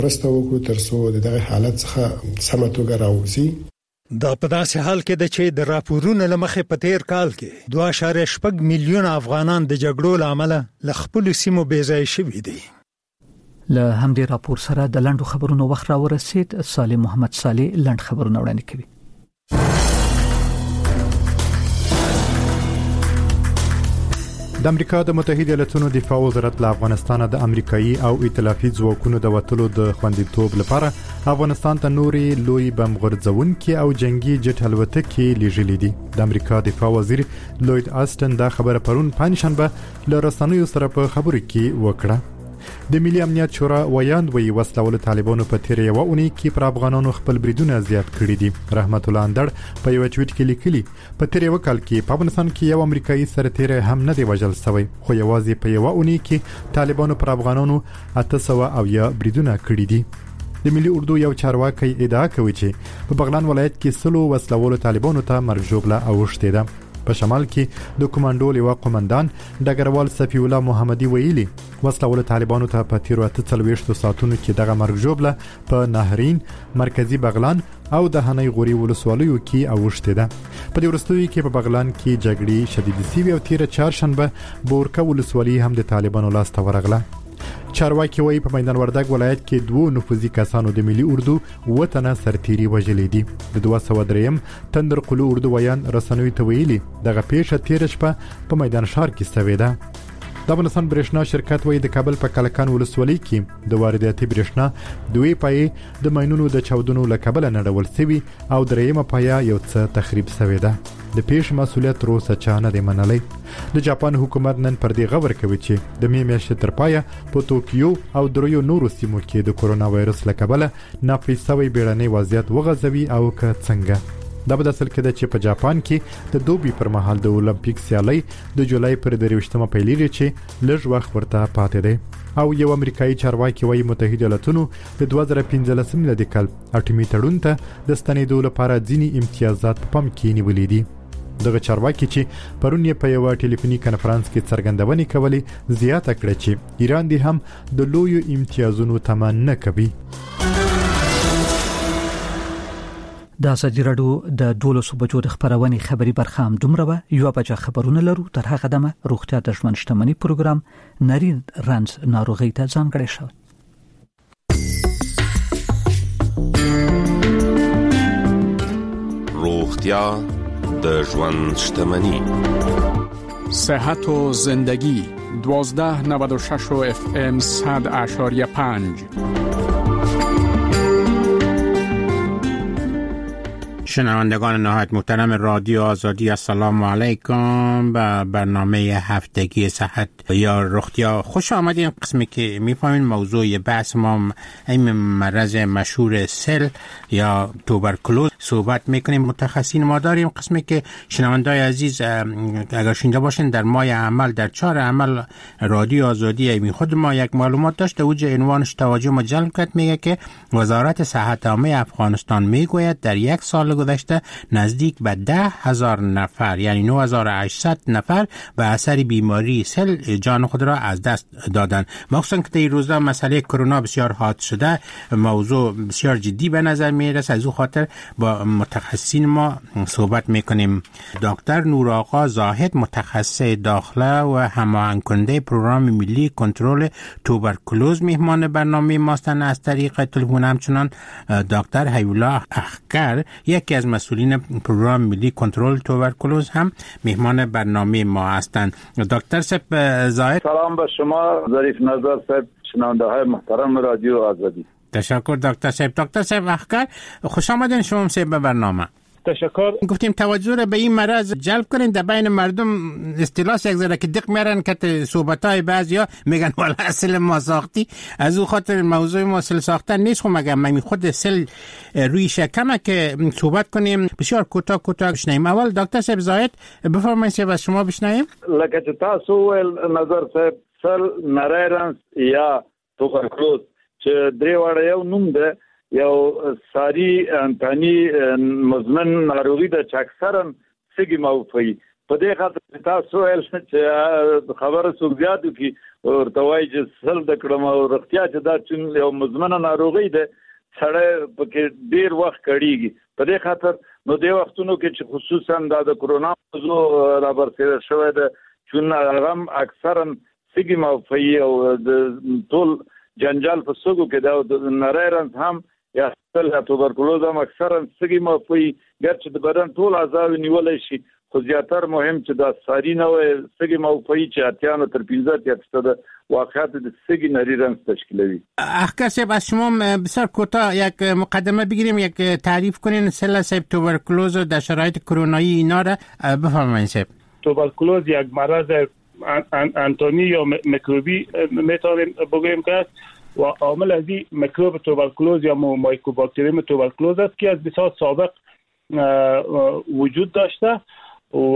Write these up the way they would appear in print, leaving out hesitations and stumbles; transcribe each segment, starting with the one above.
مرسته وکړو ترڅو دغه حالت څخه سمه توګه راوځي. دا په داسې حال کې د چې د راپورونو لمخې په تیر کال کې 2.8 میلیون افغانان د جګړو لامل له خپل سیمو بېځای شوي دي. له همدې راپور سره د لنډو خبرونو وخت را ورسید. صالح محمد صالح لنډ خبرونه وړاندې کوي. د امریکا د متحده ایالاتونو دفاع وزارت له افغانستان د امریکایي او ائتلافي ځواکونو د وټلو د خوندیتوب لپاره افغانستان ته نوري لوی بم غورځونکي او جنگي جټ الوتکې لیږلې دي. د امریکا دفاع وزیر لوید آستن دا خبره پرون پنځشنبه له رسنیو سره په خبرو کې وکړه. د ملي امنیت شورا ویاند وی وسلول طالبانو په تیر یو اونۍ کې پر افغانانو خپل بریدونه زیات کړي دي. رحمت الله اندړ په یو ټویټ کې لیکلي په تیر یو کال کې په افغانستان کې یو امریکایي سرتیر هم نه دی وژل شوی، خو یوازې په یو اونۍ کې طالبانو پر افغانانو 800 بریدونه کړي دي. د ملي اردو یو چارواکي ادعا کوي چې په بغلان ولایت کې سلو وسلول طالبانو ته مرګ ژوبله اوښتې ده. په شمال کې د کمانډو لیوا قومندان ډګروال صفی الله محمدي ویلي وسلول طالبانو ته په تیر 48 ساعتونو کې دغه مرګ ژوبله په نهرین، مرکزی بغلان او د هنۍ غوري ولسوالیو کې اوښتې ده. په دې وروستیو کې په بغلان کې جګړې شدید سوي او تیر چهارشنبه بورکه ولسوالي هم د طالبانو لاس ته ورغله. چارواکي وایي په میدان وردګ ولایت کې 2 نفوذي کسانو د ملي اردو وطنه سرتيري وژلې دي. د 203 تندر قلو اردو ویان رسنوي ته ویلي دغه پیښه تیر شپه په میدان شهر کې شوې ده. د افغانستان برېښنا شرکت وایي د کابل په کلکان ولسوالۍ کې د وارداتي برېښنا دوی پای د ماینونو د چاودنو له کبله نړول شوی او درېمه پایا یو څه تخریب شوی ده. د پیښ مسؤلیت روسه چا نه دی منلی. د جاپان حکومت نن پر دې غور کوي چې د می میاشتې تر پایا په ټوکیو او دریو نورو سیمو کې د کورونا وایرس له کبله ناپیسوي بیړنی وضعیت وغځوي او که څنګه. دا به د اصل کې د چې په جاپان کې د دوبي پر مهال د اولمپیک سیالي د جولای پر 23مه پیلېږي چې لږ وخت ورته پاتې دی. او یو امریکایي چارواکي وایي متحده ایالاتونو د 2015 میلادي کال اټومي تړون ته د ستنېدو لپاره ځینې امتیازات په پام کې نیولې دي. دغه چارواکي چې پرون یې په یو ټلیفوني کنفرانس کې څرګندونې کولې زیاته کړه چې ایران دې هم د لویو امتیازونو تمه نه کوي. د ازادي راډیو د 12 بجو د خبرونې خبري برخه هم دومره وه. یو بجه خبرونه لرو. تر هغه دمه روغتیا د ژوند شتمنۍ پروګرام نرین رنز ناروغي ته ځانګړی شو. روغتیا د ژوند شتمنۍ، صحت و زندگی 1296 FM 100.5. شنوندگان نهایت محترم رادیو آزادی، السلام علیکم. به برنامه هفتگی صحت یا روغتیا خوش آمدین. قسمی که میفهمین موضوع بحث ما این مرض مشهور سل یا توبرکلوز صحبت میکنیم. متخصصین ما داریم. قسمی که شنوندای عزیز اگر شنیده باشین در ماه عمل در 4 عمل رادیو آزادی ایمی خود ما یک معلومات داشت. اوج عنوانش توجه ما جلب کرد. میگه که وزارت صحت عامه افغانستان میگوید در یک سال گذشته نزدیک به 10,000 نفر یعنی 9,800 نفر به اثر بیماری سل جان خود را از دست دادند. مخصوصا که این روزها مسئله کرونا بسیار حاد شده، موضوع بسیار جدی به نظر می رسد. از او خاطر با متخصصین ما صحبت میکنیم. دکتر نورآقا زاهد متخصص داخله و هماهنگ کننده پروگرام ملی کنترل توبرکلوز میهمان برنامه ماستن. از طریق تلفن همچنان دکتر حیوالله اخگر یکی از مسئولین پروگرام ملی کنترل توبرکلوز هم میهمان برنامه ما هستند. دکتر صاحب زاهد، سلام به شما ظریف نظر صاحب، شنونده های محترم رادیو آزادی. تشکر دکتر صاحب. دکتر صاحب اخگر، خوش آمدین شما به برنامه. تشکر. گفتیم توجه را به این مرض جلب کنین. در بین مردم اصطلاح یک ذره که دق میارن که صحبتای بعضیا میگن والا سل ما ساختی. از او خاطر موضوع ما سل ساختن نیست. خب مگه من خود سل روی شکمه که صحبت کنیم. بسیار کوتاه بشنویم. اول دکتر صاحب زاهد بفرمایید از شما بشنویم. لکه چې تاسو نظر صاحب سل نریرنس یا توبرکلوز چې درې وړه یو نوم ده، یو ساری انتانی مزمن ناروغی ده چې اکثرا سږي موفي په دې خاطر تاسو ول چې خبره سو زیاتو کی ورته وایي چې سل د کړم او رختیا چې دا چې یو مزمنه ناروغي ده سره پکې ډیر وخت کړيږي. په دې خاطر نو د وختونو کې چې خصوصا د کرونا موضوع را برسېره شوې ده چې هغه اکثرا سګي موفي او د ټول جنجال په سګو کې دا نریرنس هم یا تل توبرکلوز هم اکثرا سګي موفي ګرځي د بدن ټول اعضاء نیولای شي خو زیاتر مهم چې دا ساری نه وي سګي موفي چې اتیانو تر 15% واقعات د سګي نریرنس تشکیلوي. اخکر صاحب از شما بسیار کوتاه یک مقدمه بگیریم، یک تعریف کنین سل صاحب توبرکلوز در شرایط کرونایی اینا را بفرمایید. صاحب توبرکلوز یک مرض انتونی یا میکروبی میتونیم بگوییم که و عامل از این میکروب توبرکلوز یا مایکوباکتریوم توبرکلوز است که از بسیار سابق وجود داشته و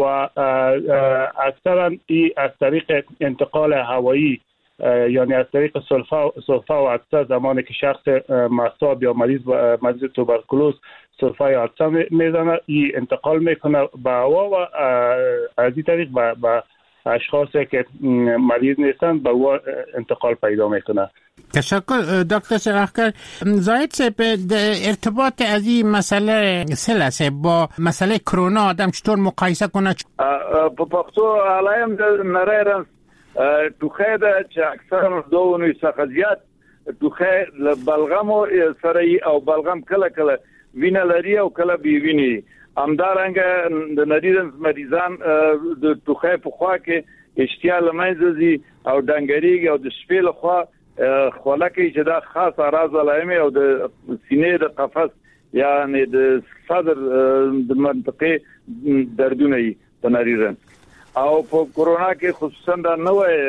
اکثرا این از طریق انتقال هوایی یعنی از طریق سلفا و عدسه زمانی که شخص مصاب یا مریض توبرکلوز سلفا یا عدسه میزنه این انتقال میکنه به هوا و از این طریق به اشخاصی که مریض نیستند به او انتقال پیدا میکنه. تشکر دکتر شراخکر. زاید صاحب ارتباط از این مسئله سلسه با مسئله کرونا آدم چطور مقایسه کنه؟ په پښتو علایم د نریرنس ټوخه ده چې اکثر دوونو څخه زیات ټوخه بلغم سره او بلغم کله کله وینه لري او کله بي ویني. همدارنګه د نریرنس مریضان د ټوخه په خوا کې اشتیا لمایزي او ډنګریږي او د شپې له خوا خولکه چې دا خاص اراز علامه او د سینې د قفس یعنی د صدر د منطقه دردونه یې د نریرنس او په کرونا کې خصوصا دا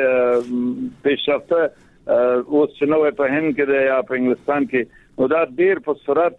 نوې پیشرفته اوس نوې په هند کې یا په انګلستان کې نو دا ډیر په سرعت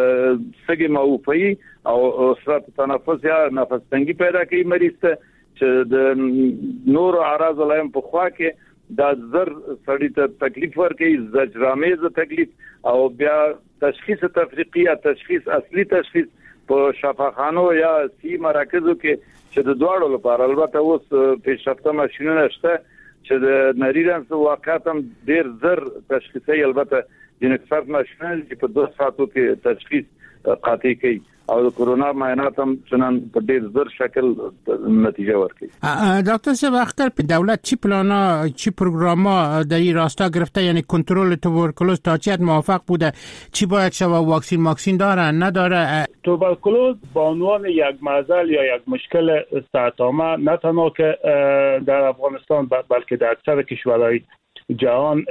سګي موفي او سرعت تنفس یا نفس تنګي پیدا کوي مریض ته چې د نور اعراض لایم په خوا کې دا زر سړی ته تکلیف ورکوي زجرآمیز تکلیف او بیا تشخیص تفریقی یا تشخیص اصلي تشخیص په شفاخانو یا سی مراکزو کې چې د دواړو لپاره البته اوس پیشرفته ماشینونه شته چې د نریرنس واقعات هم ډیر زر تشخیصي البته د اکثر ماشینونه چې په 2 ساعتو کې تشخیص قاطع کوي او د کرونا معاینات هم چنان په ډیر زر شکل نتیجه ورکوي. دکتر صاحب اخر په دولت چی پلانا چی پروگراما در این راستا گرفته یعنی کنترل توبرکلوز تا چه موافق بوده چی باید شود واکسین داره نداره؟ توبرکلوز به عنوان یک معضل یا یک مشکل صحت‌عامه نه تنها که در افغانستان بلکه در اکثر کشورهای جهان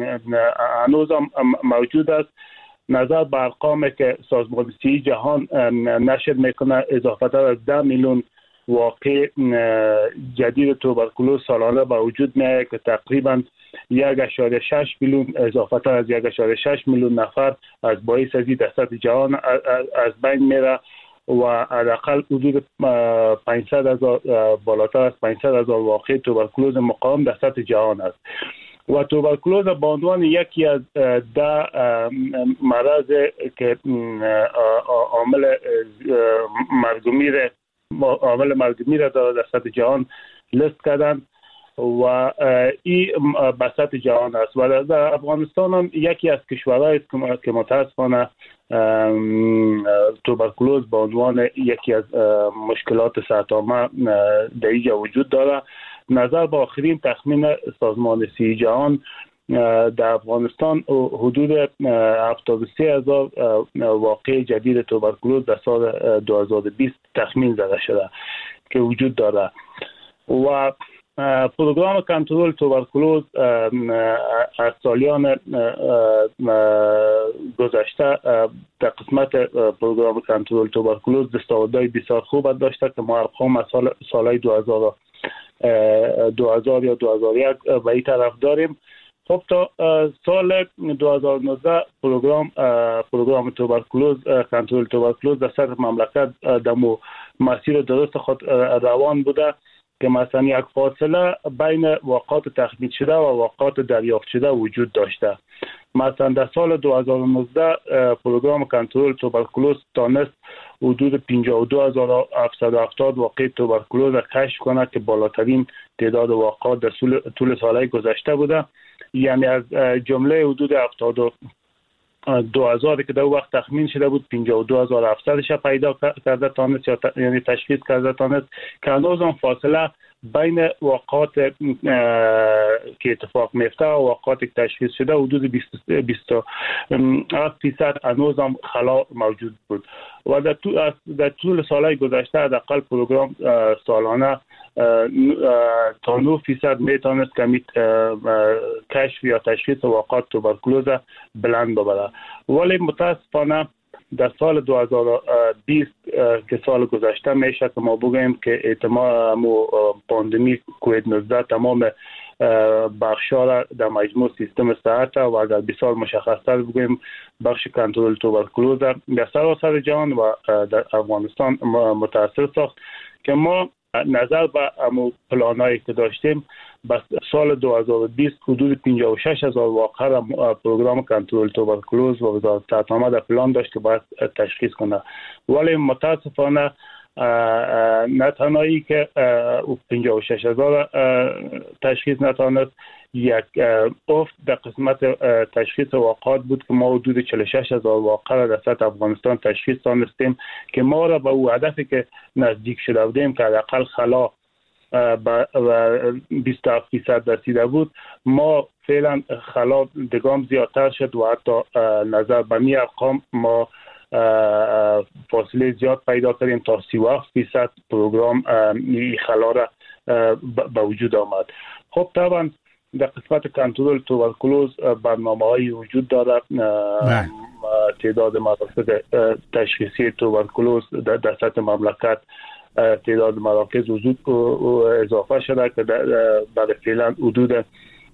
هنوز موجود است. نظر به ارقامی که سازمان صحت جهان نشر میکنه اضافه تر از 10 میلیون واقع جدید توبرکلوز سالانه به وجود میاد که تقریبا 1.6 میلیون اضافه تر از 1.6 میلیون نفر از باعث از در سطح جهان از بین میره و حداقل حدود 500,000 بالاتر از 500,000 واقع توبرکلوز مقاوم در سطح جهان است. و توبرکلوز به عنوان یکی از 10 مرض که عامل مرگ‌میر در سطح جهان لیست کردن و این به سطح جهان است و در افغانستان هم یکی از کشورهای است که متاسفانه توبرکلوز به عنوان یکی از مشکلات صحت‌عامه در اینجا وجود داره. نظر به آخرین تخمین سازمان صحت جهان در افغانستان حدود 73,000 واقع جدید توبرکلوز در سال 2020 تخمین زده شده که وجود داره و پروگرام کنترل توبرکلوز از سالیان گذشته در قسمت پروگرام کنترل توبرکلوز دستاوردهای بسیار خوب داشته که ما ارقام از سالهای 2000 یا 2001 به این طرف داریم. خب تا سال 2019 پروگرام توبرکلوز کنترل توبرکلوز در سطح مملکت در مسیر درست خود روان بوده که مثلا یک فاصله بین واقعات تخمین شده و واقعات دریافت شده وجود داشته. مثلا در سال 2019 پروگرام کنترل توبرکلوز تانست حدود 52770 واقعه توبرکولوز کشف کنه که بالاترین تعداد واقعات در طول سالهای گذشته بوده. یعنی از جمله حدود 72,000 که در وقت تخمین شده بود 52,700 پیدا کرده تانست یعنی تشخیص کرده تانست که هنوز هم فاصله بین واقعات که اتفاق میفته و واقعات که تشخیص شده حدود 27% هنوز هم خلا موجود بود و در طول سالهای گذشته حداقل پروگرام سالانه تا 9% میتونست که کشف یا تشخیص واقعات توبرکولوز بلند ببره. ولی متاسفانه در سال 2020 که سال گذشته میشه که ما بگیم که احتمال پاندمی کووید 19 تمام بخش‌ها را در مجموع سیستم صحت و اگر بسیار مشخص‌تر بگیم بخش کنترل توبرکولوز در سراسر جهان و در افغانستان متأثر ساخت که ما نظر به پلانایی که داشتیم بس سال 2020 حدود 56,000 واقعه را پروگرام کنترل توبرکولوز و وزارت صحت در پلان داشت که باید تشخیص کنه. ولی متاسفانه نه تنهایی که 56,000 تشخیص نتوانست، یک افت در قسمت تشخیص واقعات بود که ما حدود 46,000 واقعه را در سطح افغانستان تشخیص تانستیم که ما را به او هدفی که نزدیک شده بودیم که حداقل خلا و 27% رسیده بود، ما فعلا خلا دگام زیادتر شد و حتی نظر به می ارقام ما فاصله زیاد پیدا کردیم تا 37% پروگرام خلا را به وجود آمد. خب طبعا در قسمت کنترل توبرکولوز برنامه‌هایی وجود دارد. تعداد مراکز تشخیصی توبرکولوز در سطح مملکت تعداد مراکز وجود اضافه شده که برای فعلا حدود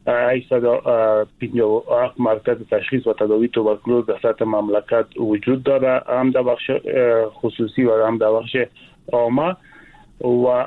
857 مرکز تشخیص و تداوی توبرکولوز در سطح مملکت وجود داره، هم در بخش خصوصی و هم در بخش عامه و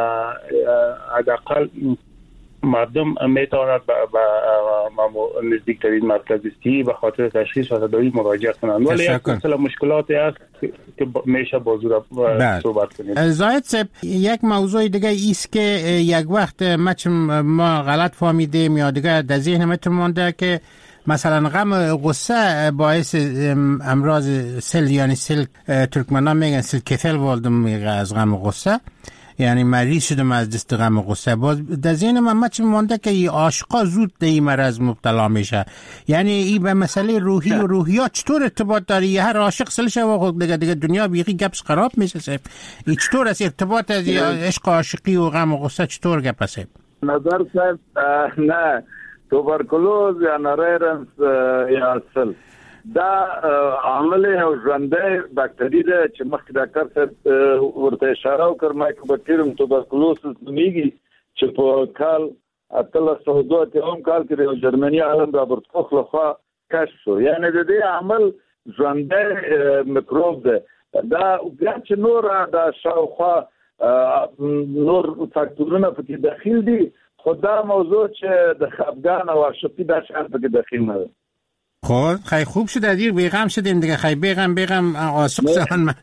حداقل مردم میتواند به نزدیکترین مرکز صحی به خاطر تشخیص و تداوی مراجعه کنند. ولی یک سلسله مشکلاتی هست که میشه بازور صحبت کنیم. زاهد صاحب، یک موضوع دیگه ایست که یک وقت ما غلط فهمیدیم یا دیگه در ذهنمون مونده که مثلا غم غصه باعث امراض سل، یعنی سل ترکمنان میگن سل کتل والدم میگه از غم غصه، یعنی مریض شدم از دست غم غصه. باز در ذهن من مونده که این عاشقا زود در این مرض مبتلا میشه. یعنی این به مسئله روحی و روحیات چطور ارتباط داری؟ هر عاشق سلشه و دیگه دنیا بیخی گپس خراب میشه. این چطور است ارتباط از عشق عاشقی و غم غصه چطور گپ است؟ نظر صاحب نه توبرکولوز یا نریرنس یا سل دا عامل او ژوندۍ بکټری ده چې مخکې ډاکټر صاحب ورته اشاره وکړه مایکوبکټریوم توبرکولوسس نومیږي چې په کال 1802 کال کې د جرمني عالم رابرټ کوخ لخوا کشف شو. یعنی د دې عامل ژوندۍ میکروب ده. دا بیا چې نور د شاوخوا نور فاکتورونه پکې داخل دي، خو دا موضوع چې د خپګان او عاشقي دا شان پکې داخل نه ده. خب خیلی خوب شده دیر بیغم شدیم دیگه. خیلی بیغم عاشق شدن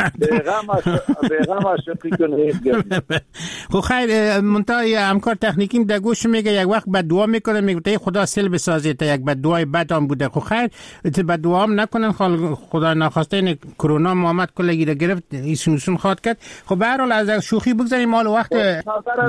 بیغم عاشقی کنید. خب خیلی منتهای همکار تکنیکیم در گوش میگه یک وقت بد دعا میکنه، میگه خدا سل بسازه تا یک بد دعای بد هم بوده. خب خیلی بد دعا هم نکنن، خدا ناخواسته این کرونا محمد کل گیره گرفت ایسون خواد کرد. خب به هر حال از شوخی بگذاریم مال وقت خبر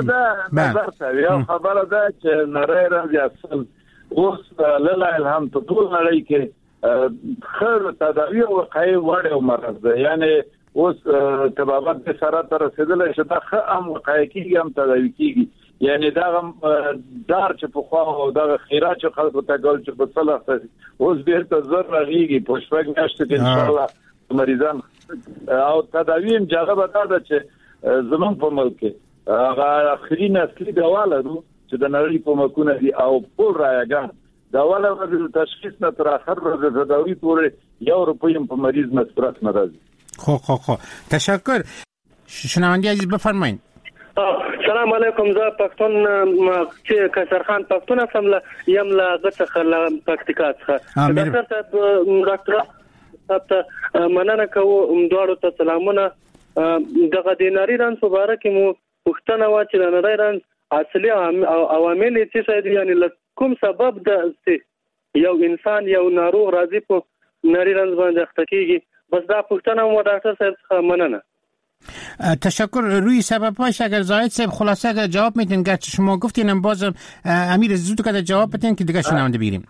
ده چې نریرنس یا سل اوس لله الحمد په ټول نړۍ کې خیر تداوی او وقایع وړ او مرض ده. یعنی اوس تبابت به سره تر رسیدل شي دا هم وقایع کیږي هم تداوی کیږي. یعنی دا دار چې په خوا او دا خیرات چې خلکو ته ګول چې په صلاح اوس بیرته زر راغیږي په شپږ میاشتې کې ان شاء الله مریضان او تداوی هم جګه به دا چې زمون په ملک کې هغه اخري نسلي دواله دو چې د نړۍ په مکونه دي او پول رايګان دا ولا د تشخیص نه تر اخر د تداوی پورې یو روپیم په مریض مصرف نه راځي. خو تشکر. شنوندی عزیز بفرمایید. سلام علیکم. زه پښتون چې کسرخان پښتون سم یم لا غڅ خل پکتیکات څخه ډاکټر صاحب ته مننه کوو دوړو ته سلامونه دغه د نری رنځ مبارک مو پښتنه وا چې د نری رنځ اصلي عوامل چې څه یعنی کوم سبب د یو انسان یو ناروغ راځي په نری رنځ باندې اخته کیږي بس دا پښتنه مو ډاکټر صاحب څخه مننه. تشکر. روی سبب‌هاش اگر زاهد صاحب خلاصه اگر جواب میدین گرچه شما گفتین باز امیر زود که جواب بدین که دیگه شنونده بگیریم.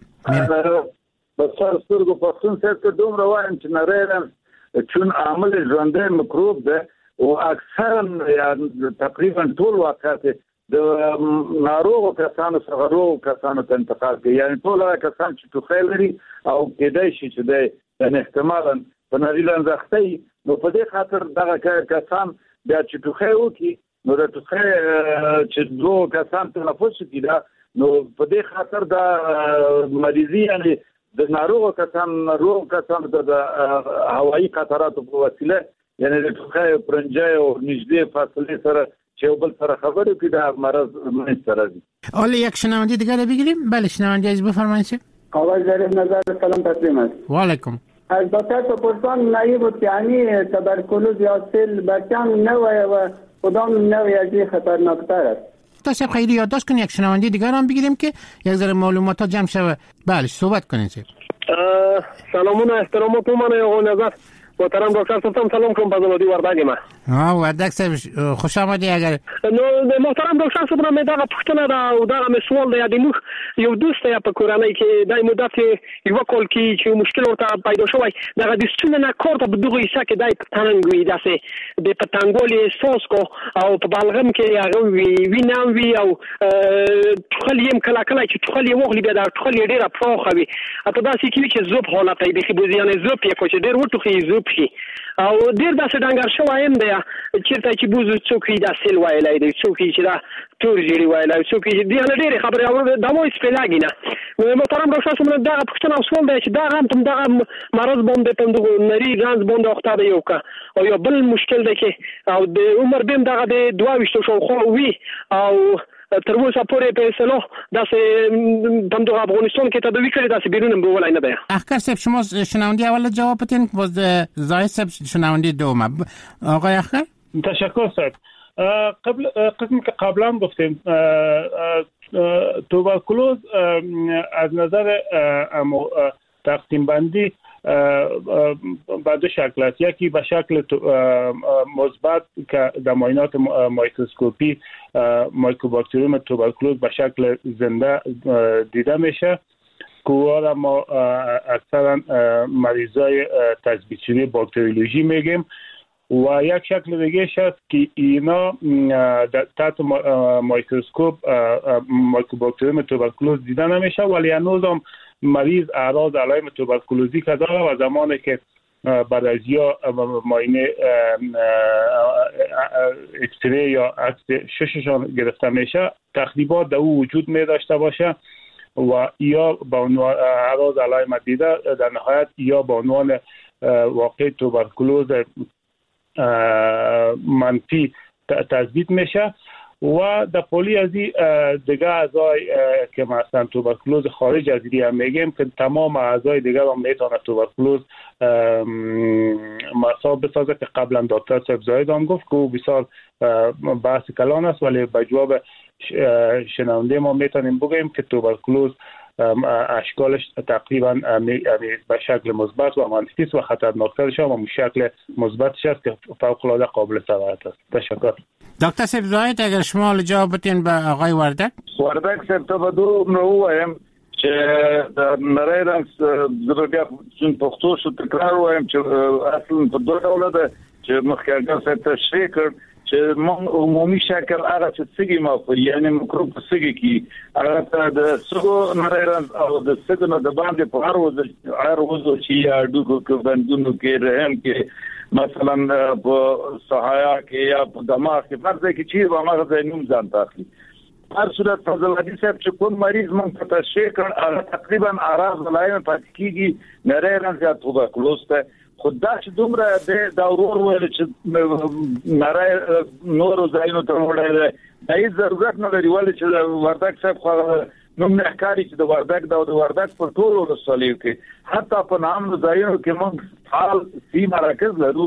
بسیار سترګو پښتون صاحب ته دومره وایم چې نری رنځ چون عامل ژوندی میکروب ده او اکثرا یا تقریبا ټول واقعات د ناروغو کسانو څخه روغ کسانو ته انتقال کوي یعنی ټول هغه کسان چې ټوخی لري او کېدای شي چې د احتمالا په نری رنځ اخته نو په دې خاطر دغه کسان بیا چې ټوخی وکړي نو د ټوخی چې دوه کسان تنفس کوي نو په دې خاطر د مریضي یعنی د ناروغ کسان د هوایي قطراتو په وسیله یعنی د ټوخی پرنجای او نږدې فاصله سره چې بل سره خبرې کوي د مرض منځ راځي. حالا یک شنونده دیگه رو بگیریم. بله شنونده عزیز بفرمایید. آقای ظریف نظر سلام تسلیم است. و علیکم. از دکتر پرسان نایب التیانی تبرکلوز یا سل بچم نوعی و کدام نوعی از خطرناکتر است؟ تا خیلی یادداشت کنید یک شنونده دیگر هم بگیریم که یک ذره معلومات جمع شود. بله صحبت کنید. سلامونه احترامات من آقای نظر محترم دکتر صاحب سلام کوم په زمادي وردګ ما وردګ صاحب خوش آمدید. اگر نو محترم دکتر صاحب مې دا پښتنه دا او دا مسول دی د موږ یو دوست یا په کورنۍ کې دای مدت یو کول کې چې مشکل ورته پیدا شوی دا د ستونه نه کوړه په دغه حصہ کې دای پتنګ وی داسې د پتنګولې سوس کو او په بالغم کې هغه وی نام وی او خلیم کلا کلا چې خلی وغلی به دا خلی ډیره پروخه وی اته دا سې کې چې زوب حالت دی به بوزیانه زوب یې کوچ ډیر وټوخي زوب او ډیر داسې ډنګر شوایم دی چیرته چې بوزو څوکي دا سیل وایلای دی څوکي چې دا تور جوړي وایلای څوکي چې دی له ډیره خبره او دا مو سپلاګینا نو محترم راشه سمونه دا پښتنه اصول دی چې دا هم تم دا مرض باندې پندغه نری رنځ باندې وخت دی یو کا او یو بل مشکل دی چې او د عمر بیم دغه د 22 شو خو وی او تر اوسه پورې په سلو داسې د افغانستان کې تدوی کړی داسې بیرون به ولای نه دی. اخر صاحب شما شنونده اول جواب بدین باز زاهد صاحب شنونده دوم. آقای اخر تشکر صاحب. قبل قسم که قبلا گفتیم توبرکلوز از نظر تقسیم بندی به دو شکل است. یکی به شکل مثبت که در معاینات مایکروسکوپی مایکوباکتریوم توبرکلوز به شکل زنده دیده میشه که ما اکثرا مریضای تثبیت شده باکتریولوژی میگیم و یک شکل دیگه است که اینا تحت مایکروسکوپ مایکوباکتریوم توبرکلوز دیده نمیشه ولی هنوز هم مریض اعراض علائم توبرکلوزی که داره و زمانی که بعد از یا معاینه اکسری یا عکس شششان گرفته میشه تخریبات در او وجود می داشته باشه و یا با عنوان اعراض علائم دیده در نهایت یا با عنوان واقع توبرکلوز منفی تثبیت میشه و در پولی از دیگه اعضای که مثلا توبرکلوز خارج از ایران هم میگیم که تمام اعضای دیگه هم میتونه توبرکلوز مصاب بسازه که قبلا دکتر صاحب زاهد هم گفت که بسیار بحث کلان است ولی به جواب شنونده ما میتونیم بگیم که توبرکلوز اشکالش تقریبا به شکل مثبت و منفی و خطرناکترش هم شکل مثبتش است که فوق العاده قابل توجه است. تشکر. دکتر صاحب زاهد اگر شما جواب بدین به آقای وردک صاحب ته بدو نو وایم چې د نری رنځ زړه چون پښتو شو تکرار وایم چې اصلا په دوه ډول ده چې مخکې څه تشریح کړ چې عمومي شکل هغه چې سګي مافو یعنی میکروب سګي کی هغه د سګو نری رنځ او د سګو نه د باندې په هر وځو چې یا ډوکو کې بندونو کې رحم کې مثلا په صحایا کې یا په دماغ کې فرض کې چې هغه نوم ځان تاخلي. هر صورت فضل حدیث صاحب چې کوم مریض مونږ ته تشریح کړ هغه تقریبا اعراض علائم پاتې کیږي نری رنځ یا توبرکلوز ته خدا چې دومره د داورور ویل چې نری نور زاینو ته وړاندې دای ضرورت نه لري ولې چې وردک صاحب خو نو نه کاری چې د وردګ په ټولو ولسوالیو کې حتی په نام ځایونو کې موږ فعال سیمه راکز لرو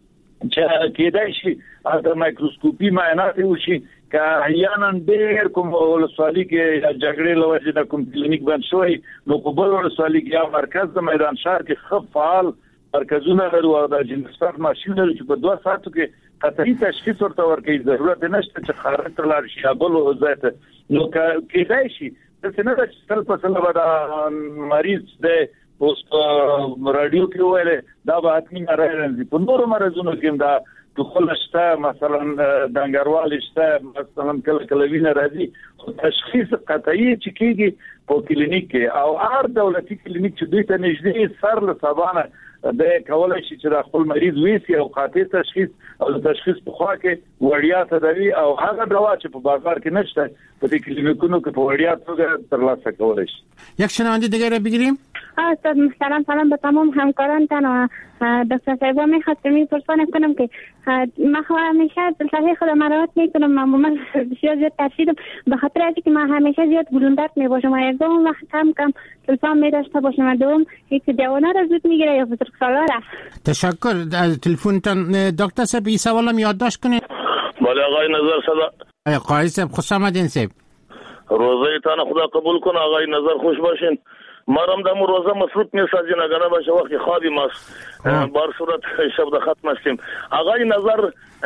چې کېدای شي د مایکروسکوپي معاینات وشي که احیانا ډېر کوم ولسوالي کې جګړې لوجه د کوم کلینیک بند شوی نو په بل ولسوالي کې یا مرکز د میدان شهر کې خپ فعال مرکزونه لرو او د جنسفت ماشين لري چې په 2 ساعتو کې قطعي تشخیص ورته ورکړي ضرورت نشته چې خارج تر لار شي بل وزات نو کېدای شي چې نه د تل په سره به مریض د پوسټ رادیو کې ویل دا به حتمی راځي په نورو مرزونو کې دا دخولشته مثلا دنګروال شته مثلا کله وینه راځي تشخیص قطعي چې کېږي په کلینیک کې او هر دولتي کلینیک چې دوی ته نږدې سر له سبانه د کولای شي چې د خپل مریض ویسي او قاطع تشخیص او تشخیص په خوا کې وړیا تداوی او هغه دوا چې په بازار کې نشته په دې کلینیکونو کې په وړیا توګه ترلاسه کولای شي یک شنونده دیگه را بگیریم. استاد محترم سلام به تمام همکارانتان و دکتر صاحبا می‌خواستم می‌پرسم کنم که من همیشه صحیح خودم مراعات می‌کنم من بسیار زیاد ترسیدم به خاطر اینکه من همیشه زیاد بلندت می‌باشم و یکم وقت کم تلفن می‌داشته باشم و دوم یک جوانه را زود می‌گیره یا بزرگسالا را. تشکر از تلفنتان. دکتر صاحب این سوالم یادداشت کنید. بله آقای نظر صدا. قاری صاحب خوش آمدین صاحب. روزه تان خدا قبول کنه آقای نظر خوش باشین. مرام دم روزه مصروف میسازین اگر باشه وقتی خوابی ماست بار صورت شب د ختم استیم آقای نظر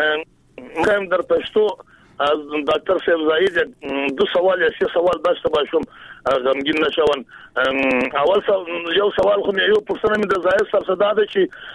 مهم در پښتو از ډاکټر صاحب زاهد 2 سوال یا 3 سوال داشته باشم غمگین نشون اول یو سوال خو یو پرسنه مې د زاهد صاحب صدا ده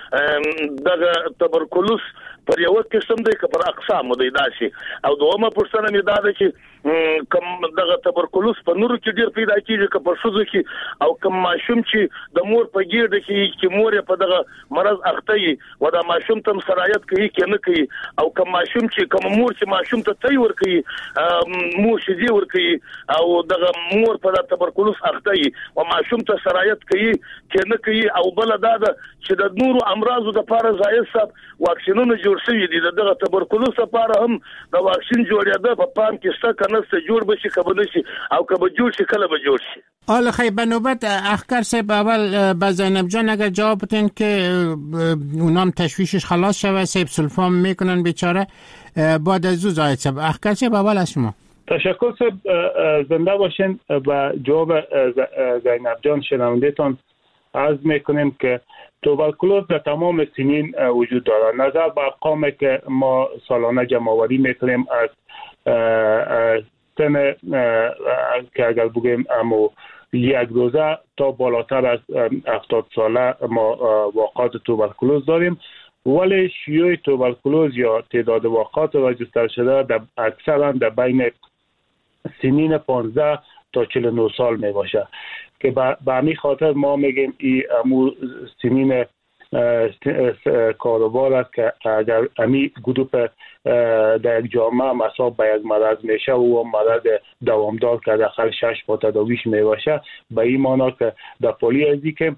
چې د تبرکلوس پر یو قسم دی که پر اقسام دی داسي او دومره پرسنه مې دا ده چې کوم دغه تبرکلوس په نورو کې ډیر پیدا کیږي که په شوزو کې او کوم ماشوم چې د مور په ګیرده کې چې مور په دغه مرض اخته و دا ماشوم تم سرایت کوي کې نه کوي او کوم ماشوم چې کوم مور چې ماشوم ته تی ور کوي مور شي ور کوي او دغه مور په تبرکلوس اخته او ماشوم ته سرایت کوي کې نه کوي او بل دا چې د نورو امراضو د لپاره زایز صاحب واکسینونه جوړ شوی دي دغه تبرکلوس لپاره هم د واکسین جوړیدا په پام کې څه کنه جوړ بشي کبه نشي او کبه جوړ شي کله به جوړ شي. حالا خیلی به نوبت اخکر صاحب اول با زینب جان اگر جواب بدین که اونام تشویشش خلاص شوه صاحب سلفام میکنن بیچاره بعد از او زاید صاحب اخکر صاحب اول از شما. تشکر صاحب زنده باشین. با جواب زینب جان شنوندهتان عرض میکنیم که توبرکلوز در تمام سنین وجود دارد. نظر به ارقامی که ما سالانه جمع آوری میکنیم از سن که اگر بگیم اما 1 روزه تا بالاتر از 70 ساله ما واقعات توبرکلوز داریم ولی شیوع توبرکلوز یا تعداد واقعات راجستر شده اکثرا در بین سنین 15 تا 49 سال می باشه که به همین خاطر ما میگیم این امور سنین کاروبار است که اگر امی گروپ در یک جامعه مصاب به یک مرض میشه و مرض دوامدار که داخل 6 ماه تداویش میباشه به این معنی که در پالی ازی که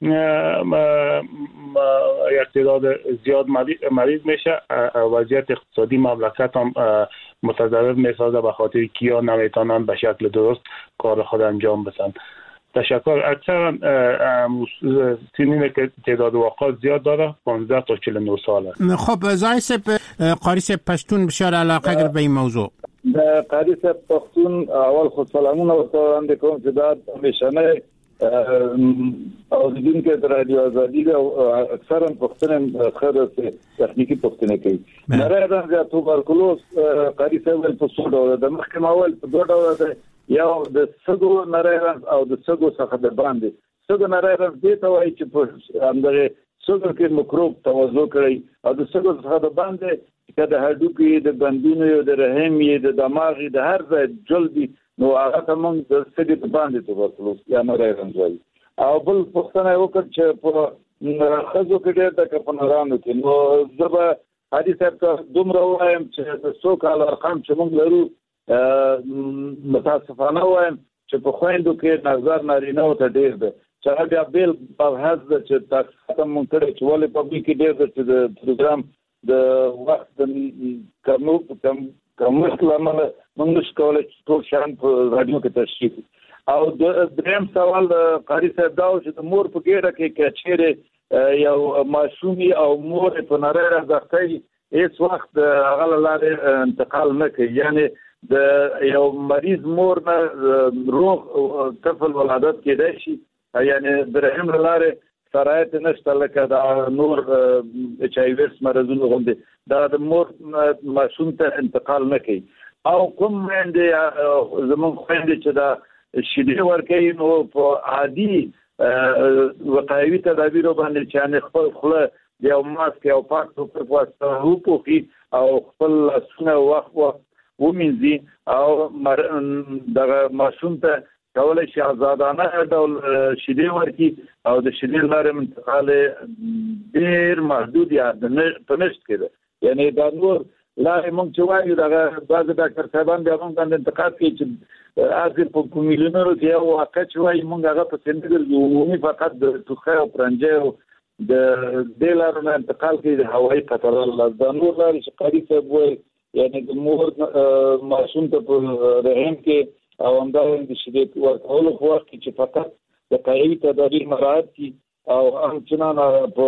یک تعداد زیاد مریض میشه وضعیت اقتصادی مملکت هم متضرر میسازه به خاطر کیا نمیتونن به شکل درست کار خود انجام بدن. تشکر. اکثرا سنین که تعداد واقعات زیاد داره 15 تا 49 ساله. خب زاهد صاحب قاری صاحب پشتون بسیار علاقه گر به این موضوع. قاری صاحب پښتون اول خو سلامونه ورته کوم چې دا همیشنه او د دین کې د رادیو ازادي او اکثرا پښتون خبره تخنیکی پښتون کوي. نره دا توبرکلوز قاری صاحب په څو ډول د مخکې اول په 2 ډول ده یو د سګو نریرنس او د سګو څخه د باندې سګو نریرنس دې ته وایي چې په همدغه سګو کې مکروب توازن کوي او د سګو څخه د باندې چې د هډوکي د بندونو د رحم یې د دماغ د هر ځای جلدی نو هغه ته موږ د سګو په باندې توبرکلوز یا نریرنس وایي او بل پښتنه وکړ چې په خزو کې ډېر د کپنرانو کې نو زبا حدیث ته دومره وایم چې د څو کال رقم چې موږ لرو متاسفانه وایم چې په خويندو کې نظر نارینه او ته ډیر ده چې بیا بیل په حد چې تاسو مونږ کړی چې ولې په کې ډیر ده چې د پروګرام د وخت کوم لامل موږ کولای ټول شان په رادیو کې تشریح او دریم سوال قاری صاحب دا چې د مور په ګیره کې کچېره یو معصومي او مور په نری راځي هیڅ وخت هغه لاره انتقال نه کوي یعنی د یو مریض مور نه روغ طفل ولادت کېدای شي یعنی د رحم لاره شرایط نشته لکه د نور اچ آی وی مرزونو غوندي دا د مور معصوم ته انتقال نه کوي او کوم باندې زموږ خويندې چې دا شیدې ورکوي نو په عادي وقایوي تدابیر باندې چې خپل خله یو ماسک او پاک په واسطه وپوخي او خپل لاسونه وخت ومنځي او دغه معصوم ته کولای شي آزادانه ډول شیدې ورکړي او د شیدې لارې انتقال ډېر محدود یا په نشت کېده یعنی دا نور لارې موږ چې وایو دغه بعض ډاکټر صاحبان بیا موږ باندې انتقاد کوي چې اځل په کومیلونو کې یو واقع چې وایي موږ هغه په څنډه عمومي فقط د توخه او پرنجه او د دلارو انتقال کوي د هوایي خطر الله د نور لارې چې قاری صاحب وایي یعنی د مور معصوم ته په رحم کې او همدارنګه شیدې ورکولو په وخت کې چې فقط د قایوي تدابیر مراعات کړي او همچنان په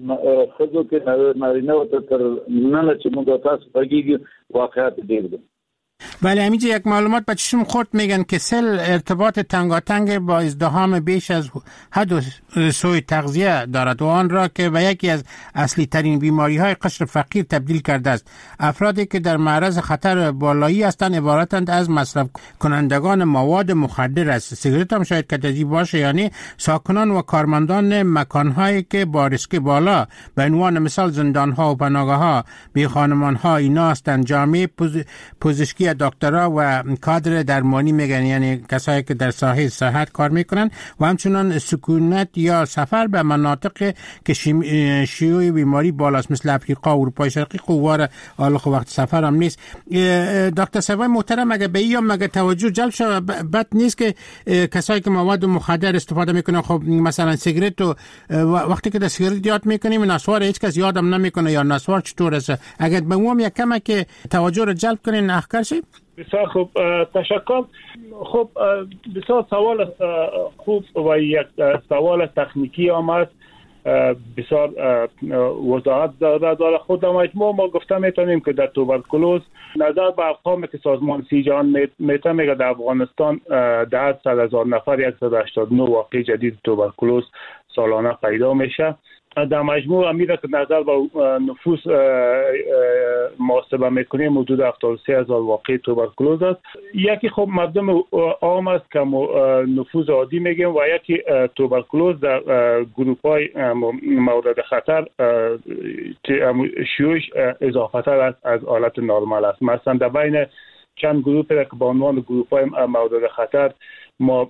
خځو کې نارینه او تر نه چې موږ تاسو بگیږي واقعات ډېر دي. بله همینجا یک معلومات بچشون خورد میگن که سل ارتباط تنگاتنگ با ازدحام بیش از حد سوی تغذیه دارد و آن را که به یکی از اصلی ترین بیماری های قشر فقیر تبدیل کرده است. افرادی که در معرض خطر بالایی هستند عبارتند از مصرف کنندگان مواد مخدر است. سیگارت هم شاید کتجی باشه یعنی ساکنان و کارمندان مکانهایی که با ریسک بالا به عنوان مثال زندانها و پناهگاه‌ها بی خانمان‌ها اینا هستند. جامعه پزشکی دکترها و کادر درمانی میگن یعنی کسایی که در ساحه صحت کار میکنن و همچنان سکونت یا سفر به مناطق که شیوع بیماری بالاست مثل افریقا و اروپای شرقی خوار آلخ وقت سفر هم نیست. دکتر سوای محترم اگه به این مگه توجه جلب شد بد نیست که کسایی که مواد مخدر استفاده میکنن خب مثلا سیگارت و وقتی که در سیگارت یاد میکنیم نسوار هیچ کس یادم نمیکنه یا نسوار چطور است اگه به موم یک کمه که توجه رو جلب کنین اخکار شید. بسیار خوب تشکر. خب بسیار سوال خوب و یک سوال تکنیکی آمد بسیار وضاحت داره. خود مجموع ما گفته میتونیم که در توبرکلوز نظر به ارقامی که سازمان سی جهان میته میگه در افغانستان در 100,000 نفر 189 واقع جدید توبرکلوز سالانه پیدا میشه. در مجموع امیره که نظر به نفوس محاسبه میکنیم حدود 73,000 واقع توبرکلوز است. یکی خب مردم عام است که نفوس عادی میگیم و یکی توبرکلوز در گروپ های مورد خطر شیوعش اضافه تر است از حالت نرمال است. مثلا در بین چند گروپ که به عنوان گروپ های مورد خطر ما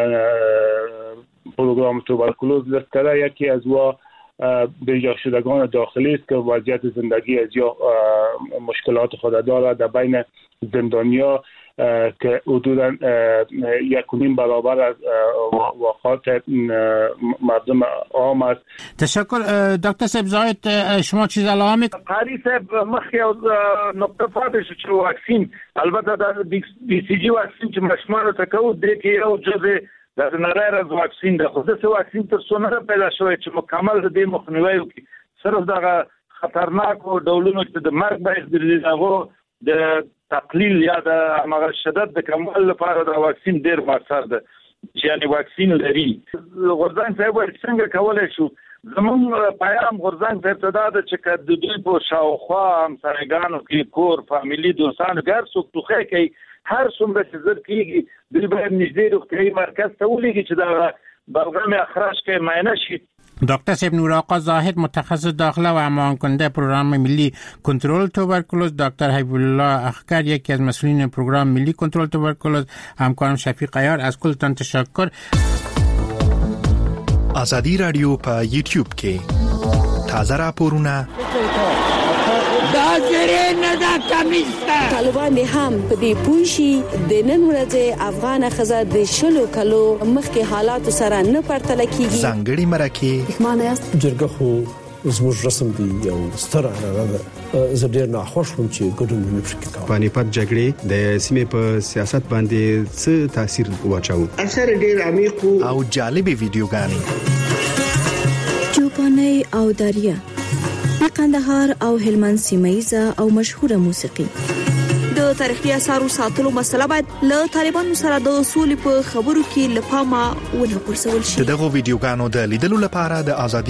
پروگرام توبرکلوز لیست کرده. یکی از بیجا شدگان داخلی است که وضعیت زندگی از یا مشکلات خود دارد. در بین زندانیا که حدوداً 1.5 برابر از واقعات مردم عام است. تشکر. دکتر صاحب زاید شما چیز علامه قاری صاحب مخی نقطه فاتش چې واکسین البته د بی سی جی واکسین چې مشمار تکو د کې یو جزء د نړۍ واکسین د خو د واکسین تر څو نه پیدا شوی چې مکمل د مخنیوي وکړي صرف دغه خطرناک ډولونو چې د مرګ باعث ګرځي هغه د تقلیل یا د هغه شدت د کمال لپاره د واکسین ډیر مؤثر ده چې یعنی واکسین لري. غورځنګ صاحب څنګه کولای شو زموږ پیغام غورځنګ ته ابتدا د چې د دوی په شاوخوا همسایګانو کې کور فامیلی دوستانو ګر څوک توخه کوي هر څومره چې زر کېږي دوی باید نږدې روغتیایي مرکز ته ولېږي چې دا بلغم اخراج کې معاینه شي. دکتر صاحب نور آقا زاهد متخصص داخله و هماهنگ کننده پروگرام ملی کنترل توبرکلوز، دکتر حبیب الله اخکر یکی از مسئولین پروگرام ملی کنترل توبرکلوز، همکارم شفیق عیار از کلتان تشکر. آزادی رادیو په یوټیوب کې تازه راپورونه طالبان هم په دې پوښي د نن ورځې افغان خزر د شلو کلو مخکې حالات سره نه پرتل کیږي. ځانګړي مرکه معنی است جرګه خو زموږ رسم دی یو ستر هغه زه ډیر ناخوښ وم چې ګډون مې پکې کاوه. پانیپت جګړې د سیمې په سیاست باندې څه تاثیر واچاوه؟ اثر ډیر عمیق او جالب ویډیوګانې چوپاني او داریا د قندهار او هلمند سیمایزه او مشهوره موسیقي. د تاریخي اثارو ساتلو مسله باید له طالبانو سره د اصول په خبرو کې لپاره ونه پرسول شي. دغه ویډیوګانو د لیدلو لپاره د ازادي